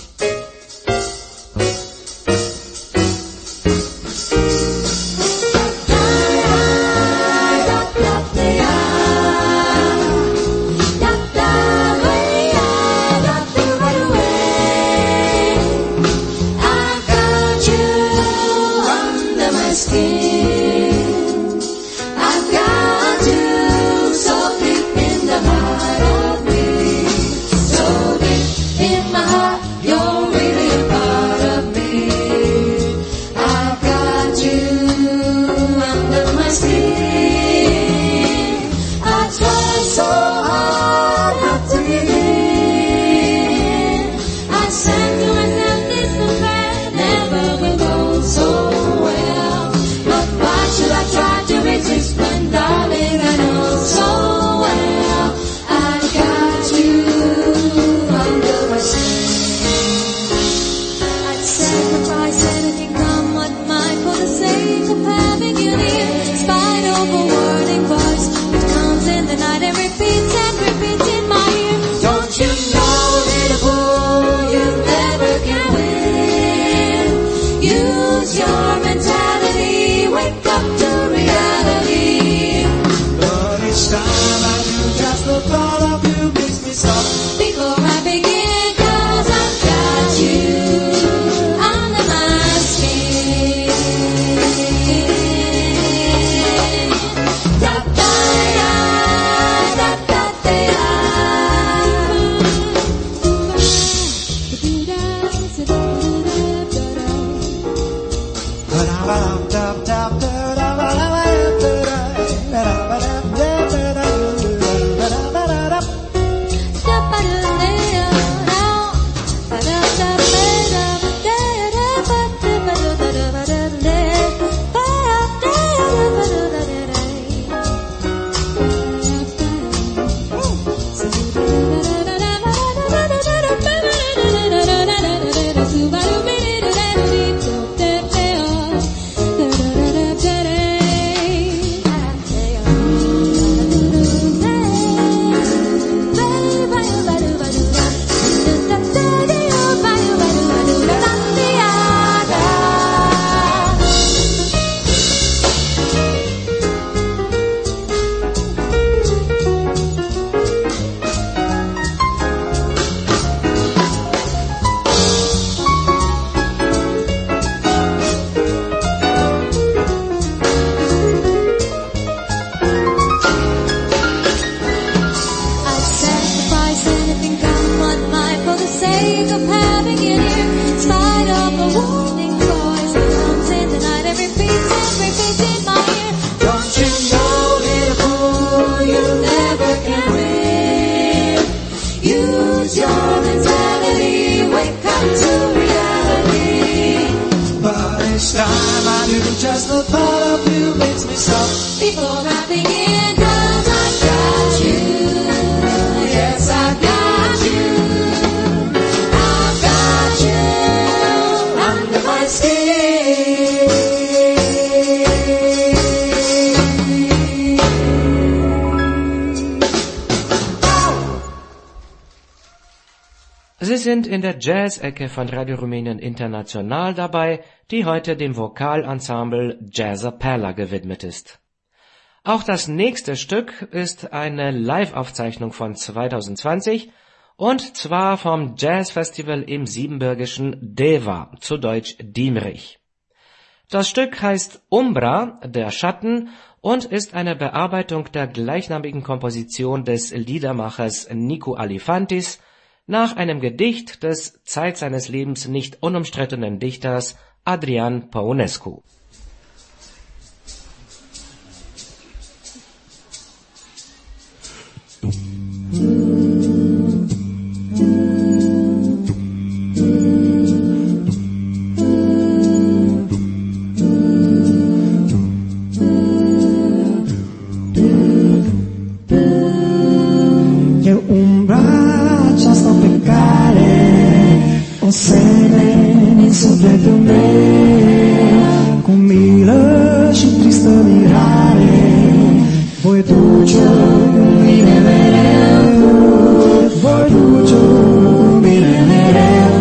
Sie sind in der Jazz-Ecke von Radio Rumänien International dabei, die heute dem Vokalensemble Jazzapella gewidmet ist. Auch das nächste Stück ist eine Live-Aufzeichnung von zweitausendzwanzig, und zwar vom Jazzfestival im siebenbürgischen Deva, zu Deutsch Diemerich. Das Stück heißt Umbra, der Schatten, und ist eine Bearbeitung der gleichnamigen Komposition des Liedermachers Nicu Alifantis nach einem Gedicht des Zeit seines Lebens nicht unumstrittenen Dichters Adrian Păunescu. Mm-hmm. sufletul meu, cu milă și tristă mirare, voi duce cu mine mereu, voi duce cu mine mereu,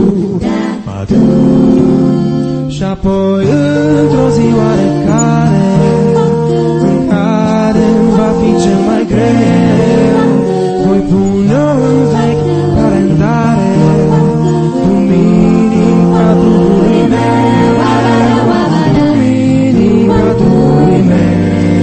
și apoi într-o zi oarecare, în care va fi cel mai greu, voi pune-o în vechi calendare, duminica Duhului meu, duminica Duhului meu.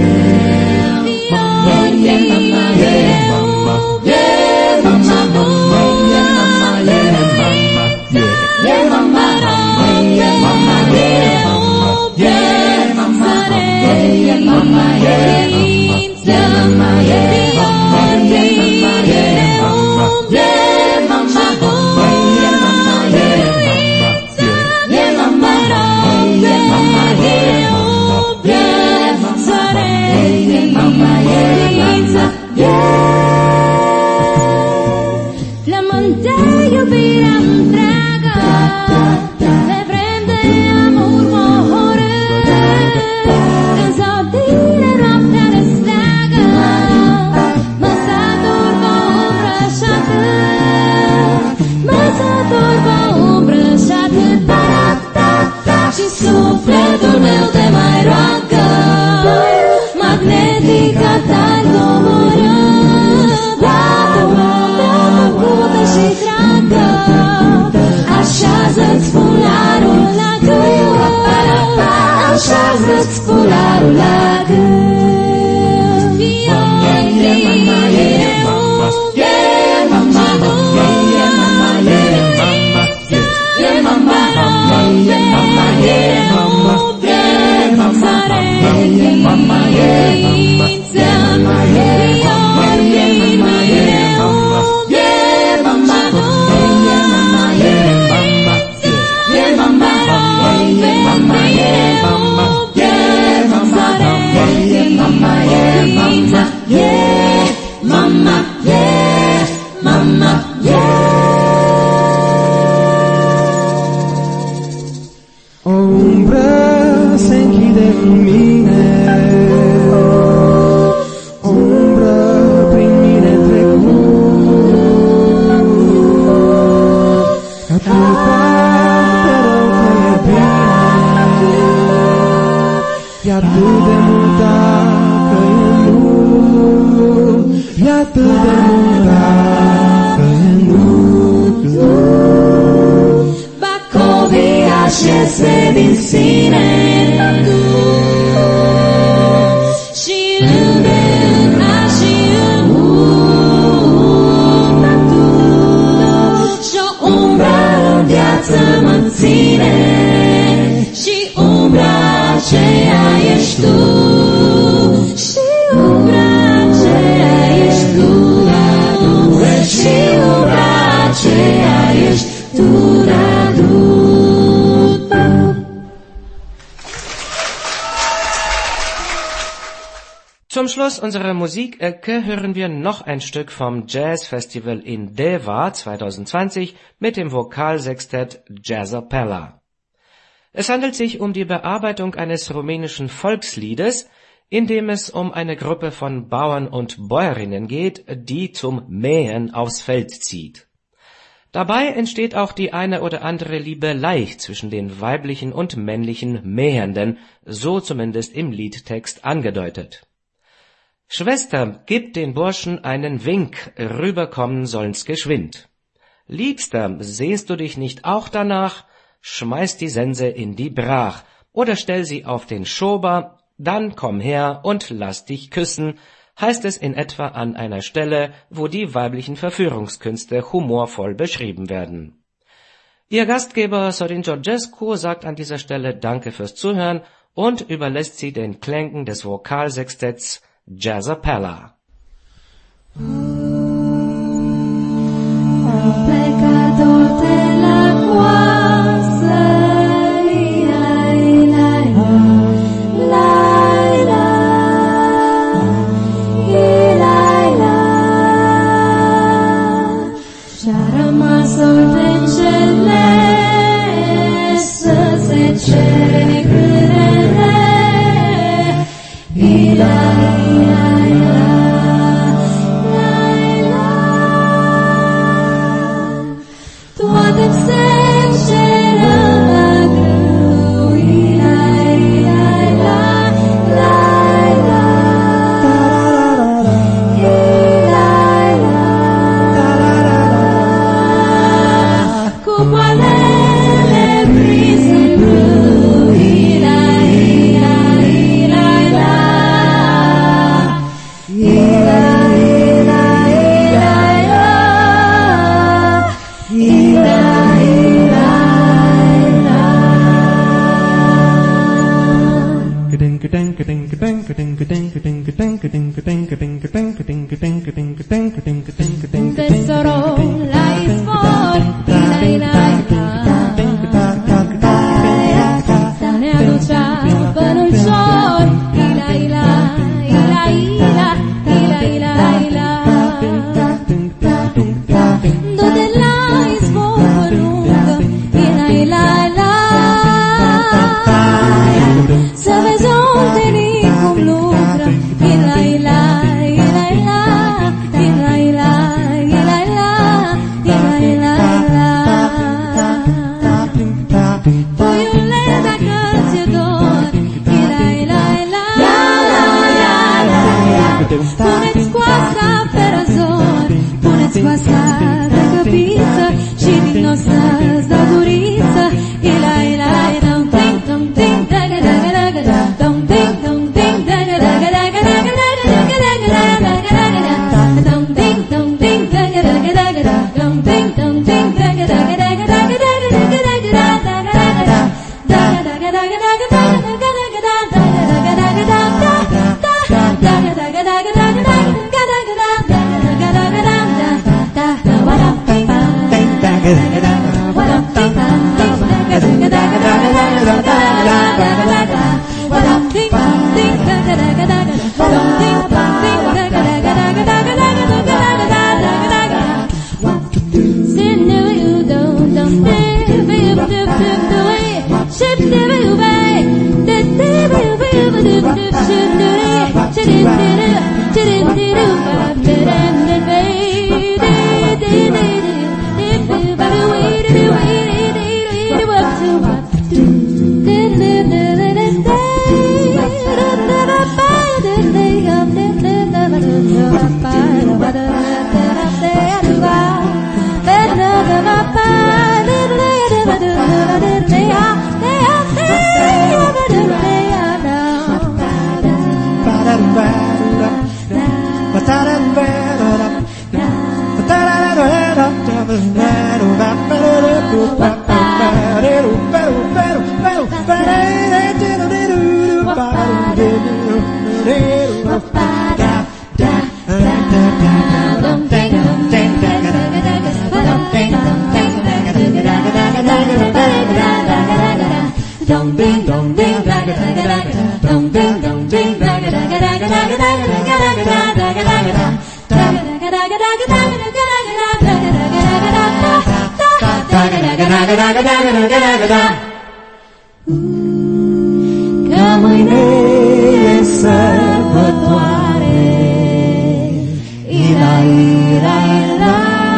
Zum Schluss unserer Musikecke hören wir noch ein Stück vom Jazzfestival in Deva zwanzig zwanzig mit dem Vokalsextett Jazzapella. Es handelt sich um die Bearbeitung eines rumänischen Volksliedes, in dem es um eine Gruppe von Bauern und Bäuerinnen geht, die zum Mähen aufs Feld zieht. Dabei entsteht auch die eine oder andere Liebelei zwischen den weiblichen und männlichen Mähenden, so zumindest im Liedtext angedeutet. Schwester, gib den Burschen einen Wink, rüberkommen sollen's geschwind. Liebster, sehnst du dich nicht auch danach, schmeiß die Sense in die Brach, oder stell sie auf den Schober, dann komm her und lass dich küssen, heißt es in etwa an einer Stelle, wo die weiblichen Verführungskünste humorvoll beschrieben werden. Ihr Gastgeber Sorin Georgescu sagt an dieser Stelle Danke fürs Zuhören und überlässt sie den Klängen des Vokalsextetts Jazzapella. Și-a rămas o trecere Că mâine e sărbătoare, ila, ila, ila.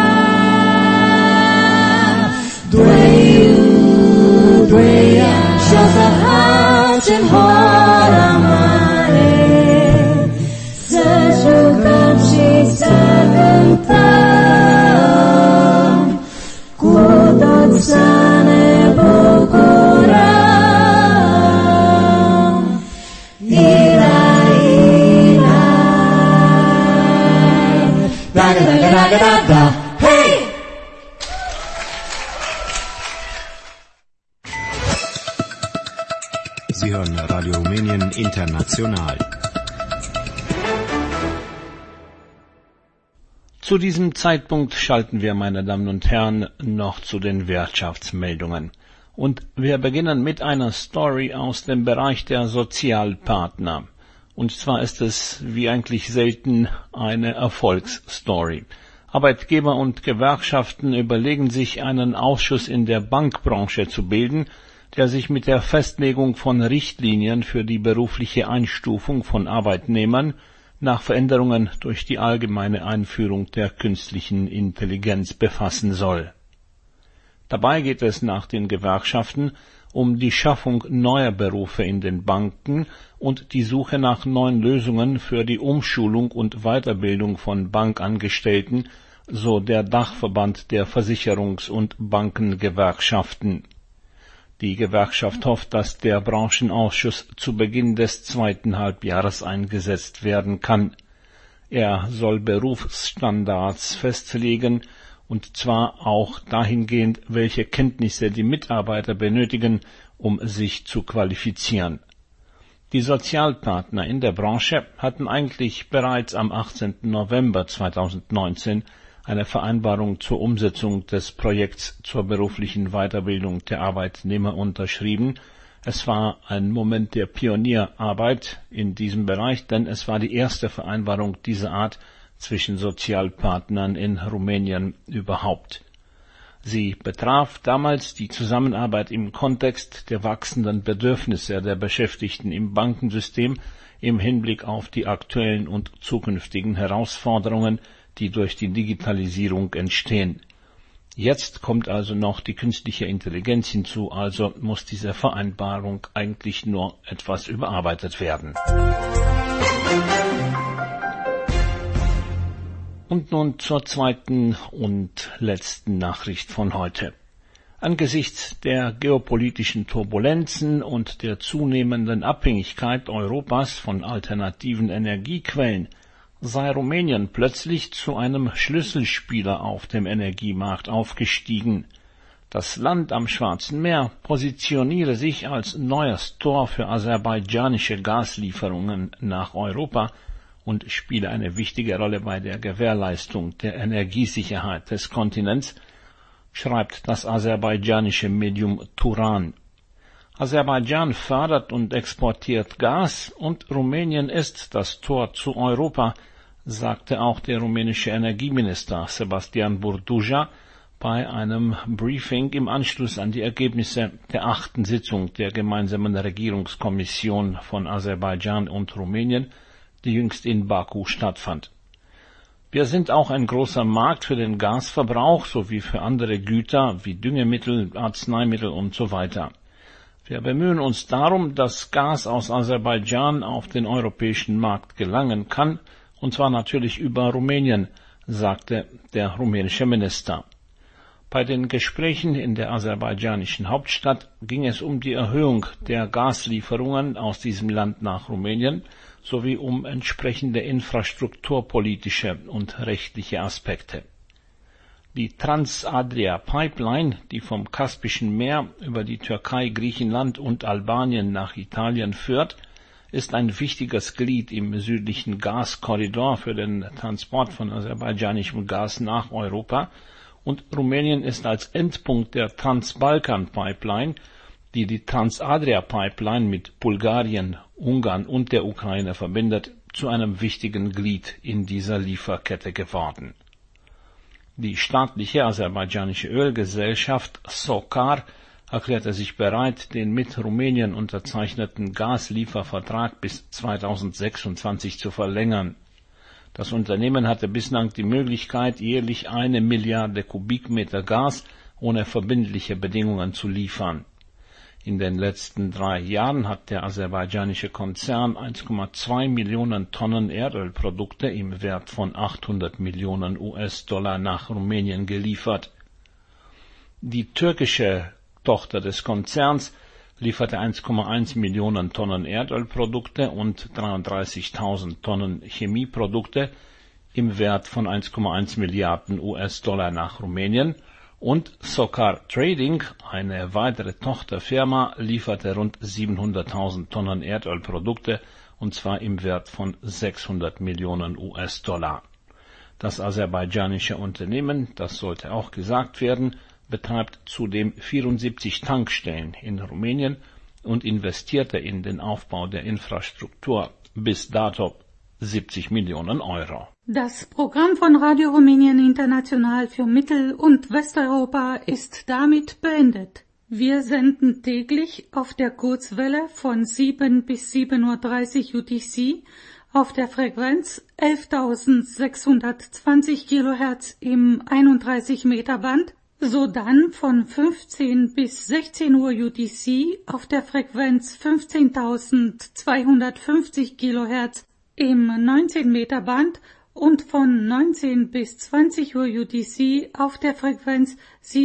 Doi, doi ani și-o să facem hora mare, să jucăm și să cântăm, cu toți să ne bucurăm. Ila, ila, da, da, da, da, da, da, hey! Sie hören Radio Rumänien International. Zu diesem Zeitpunkt schalten wir, meine Damen und Herren, noch zu den Wirtschaftsmeldungen. Und wir beginnen mit einer Story aus dem Bereich der Sozialpartner. Und zwar ist es, wie eigentlich selten, eine Erfolgsstory. Arbeitgeber und Gewerkschaften überlegen sich, einen Ausschuss in der Bankbranche zu bilden, der sich mit der Festlegung von Richtlinien für die berufliche Einstufung von Arbeitnehmern nach Veränderungen durch die allgemeine Einführung der künstlichen Intelligenz befassen soll. Dabei geht es nach den Gewerkschaften um die Schaffung neuer Berufe in den Banken und die Suche nach neuen Lösungen für die Umschulung und Weiterbildung von Bankangestellten, so der Dachverband der Versicherungs- und Bankengewerkschaften. Die Gewerkschaft hofft, dass der Branchenausschuss zu Beginn des zweiten Halbjahres eingesetzt werden kann. Er soll Berufsstandards festlegen, und zwar auch dahingehend, welche Kenntnisse die Mitarbeiter benötigen, um sich zu qualifizieren. Die Sozialpartner in der Branche hatten eigentlich bereits am achtzehnten November zweitausendneunzehn eine Vereinbarung zur Umsetzung des Projekts zur beruflichen Weiterbildung der Arbeitnehmer unterschrieben. Es war ein Moment der Pionierarbeit in diesem Bereich, denn es war die erste Vereinbarung dieser Art zwischen Sozialpartnern in Rumänien überhaupt. Sie betraf damals die Zusammenarbeit im Kontext der wachsenden Bedürfnisse der Beschäftigten im Bankensystem im Hinblick auf die aktuellen und zukünftigen Herausforderungen, die durch die Digitalisierung entstehen. Jetzt kommt also noch die künstliche Intelligenz hinzu, also muss diese Vereinbarung eigentlich nur etwas überarbeitet werden. Und nun zur zweiten und letzten Nachricht von heute. Angesichts der geopolitischen Turbulenzen und der zunehmenden Abhängigkeit Europas von alternativen Energiequellen sei Rumänien plötzlich zu einem Schlüsselspieler auf dem Energiemarkt aufgestiegen. Das Land am Schwarzen Meer positioniere sich als neues Tor für aserbaidschanische Gaslieferungen nach Europa und spiele eine wichtige Rolle bei der Gewährleistung der Energiesicherheit des Kontinents, schreibt das aserbaidschanische Medium Turan. Aserbaidschan fördert und exportiert Gas und Rumänien ist das Tor zu Europa, sagte auch der rumänische Energieminister Sebastian Burduja bei einem Briefing im Anschluss an die Ergebnisse der achten Sitzung der gemeinsamen Regierungskommission von Aserbaidschan und Rumänien, die jüngst in Baku stattfand. Wir sind auch ein großer Markt für den Gasverbrauch sowie für andere Güter wie Düngemittel, Arzneimittel und so weiter. Wir bemühen uns darum, dass Gas aus Aserbaidschan auf den europäischen Markt gelangen kann, und zwar natürlich über Rumänien, sagte der rumänische Minister. Bei den Gesprächen in der aserbaidschanischen Hauptstadt ging es um die Erhöhung der Gaslieferungen aus diesem Land nach Rumänien sowie um entsprechende infrastrukturpolitische und rechtliche Aspekte. Die Transadria-Pipeline, die vom Kaspischen Meer über die Türkei, Griechenland und Albanien nach Italien führt, ist ein wichtiges Glied im südlichen Gaskorridor für den Transport von aserbaidschanischem Gas nach Europa, und Rumänien ist als Endpunkt der Transbalkan-Pipeline, die die Transadria-Pipeline mit Bulgarien, Ungarn und der Ukraine verbindet, zu einem wichtigen Glied in dieser Lieferkette geworden. Die staatliche aserbaidschanische Ölgesellschaft SOCAR erklärte sich bereit, den mit Rumänien unterzeichneten Gasliefervertrag bis zweitausendsechsundzwanzig zu verlängern. Das Unternehmen hatte bislang die Möglichkeit, jährlich eine Milliarde Kubikmeter Gas ohne verbindliche Bedingungen zu liefern. In den letzten drei Jahren hat der aserbaidschanische Konzern eins Komma zwei Millionen Tonnen Erdölprodukte im Wert von achthundert Millionen US-Dollar nach Rumänien geliefert. Die türkische Tochter des Konzerns lieferte eins Komma eins Millionen Tonnen Erdölprodukte und dreiunddreißigtausend Tonnen Chemieprodukte im Wert von eins Komma eins Milliarden US-Dollar nach Rumänien, und SOCAR Trading, eine weitere Tochterfirma, lieferte rund siebenhunderttausend Tonnen Erdölprodukte, und zwar im Wert von sechshundert Millionen US-Dollar. Das aserbaidschanische Unternehmen, das sollte auch gesagt werden, betreibt zudem vierundsiebzig Tankstellen in Rumänien und investierte in den Aufbau der Infrastruktur bis dato siebzig Millionen Euro. Das Programm von Radio Rumänien International für Mittel- und Westeuropa ist damit beendet. Wir senden täglich auf der Kurzwelle von sieben bis sieben Uhr dreißig U T C auf der Frequenz elftausendsechshundertzwanzig Kilohertz im einunddreißig Meter Band, sodann von fünfzehn bis sechzehn Uhr U T C auf der Frequenz fünfzehntausendzweihundertfünfzig Kilohertz im neunzehn Meter Band und von neunzehn bis zwanzig Uhr U T C auf der Frequenz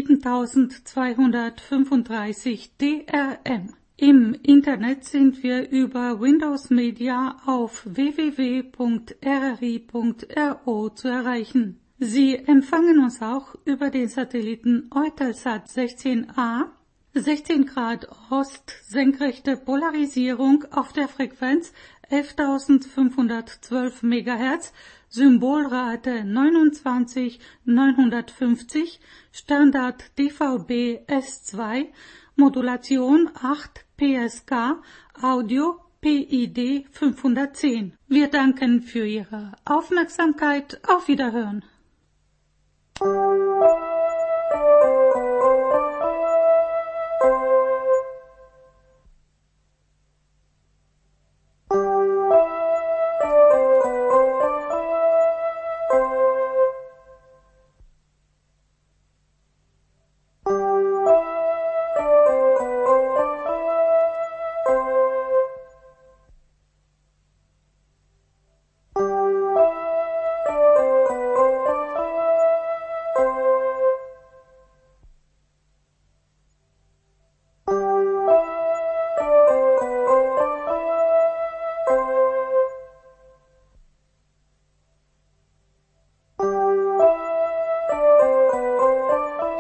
siebentausendzweihundertfünfunddreißig D R M. Im Internet sind wir über Windows Media auf w w w punkt r r i punkt r o zu erreichen. Sie empfangen uns auch über den Satelliten Eutelsat sechzehn A, sechzehn Grad Ost, senkrechte Polarisierung auf der Frequenz elftausendfünfhundertzwölf Megahertz, Symbolrate neunundzwanzigtausendneunhundertfünfzig, Standard D V B S zwei, Modulation acht P S K, Audio P I D fünfhundertzehn. Wir danken für Ihre Aufmerksamkeit. Auf Wiederhören.